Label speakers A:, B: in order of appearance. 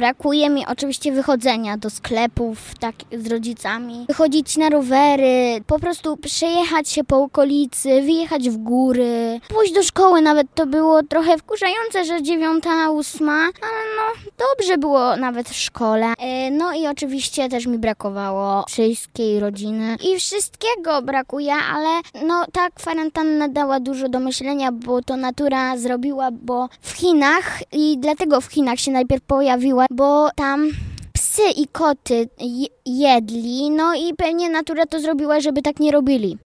A: brakuje mi oczywiście wychodzenia do sklepów tak, z rodzicami, wychodzić na rowery, po prostu przejechać się po okolicy, wyjechać w góry, pójść do szkoły. Nawet to było trochę wkurzające, że 9, 8, ale no dobrze było nawet w szkole. No i oczywiście też mi brakowało wszystkiej rodziny i wszystkiego brakuje, ale no ta kwarantanna dała dużo do myślenia, bo to natura zrobiła, bo w Chinach i dlatego w Chinach się najpierw pojawiła, bo tam psy i koty jedli, no i pewnie natura to zrobiła, żeby tak nie robili.